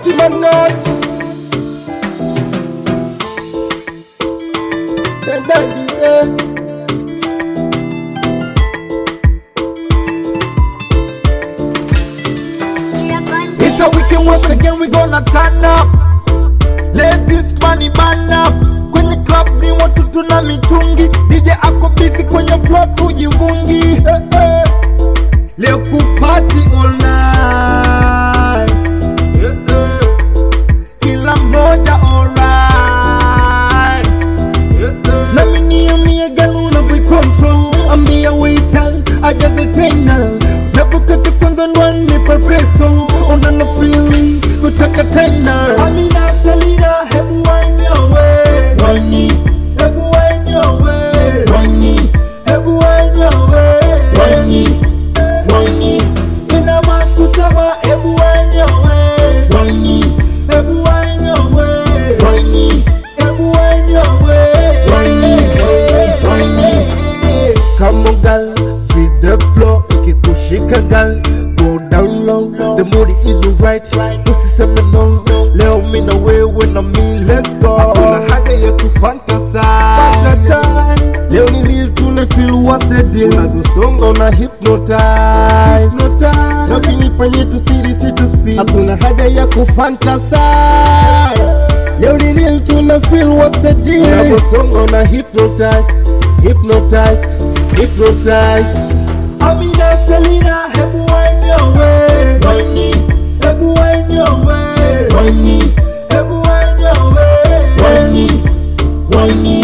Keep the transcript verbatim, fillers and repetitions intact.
Manati manati Daddy, eh. It's a weekend once again, we gonna turn up. Let this money man up. Kwenye club ni watu tuna mitungi. D J ako busy kwenye floor tujivungi. eh, eh. Leo kupati all night. eh, eh. Kila moja alright. eh, eh. Na mini ya miya galuna we control. Ambia waiter, ajaze tena. Napukati kwanza ndwani per peso. Ona na feeling, kutaka tena. Amina Selina, hebu wine your way. Wine, hebu wine your way. Wine, hebu wine your way. Wine, wine, ina makutama, hebu wine your way. Wine, hebu wine your way. Wine, hebu wine your way. Wine, wine, come on girl, feed the floor, ikikushika girl. Go down low, the mood is right. Pussy sema no, leo mina wewe na mi, let's go. Hakuna haja ya kufantasize, leo ni real tuna feel what's the deal. Unagusonga una hypnotize, na ukinipa nyetu siri situ speed. Hakuna haja ya kufantasize, leo ni real tuna feel what's the deal. Unagusonga una hypnotize, hypnotize, hypnotize. Amina Selina, hebu wine your way. Wine, hebu wine your way. Wine, hebu wine your way. Wine, wine.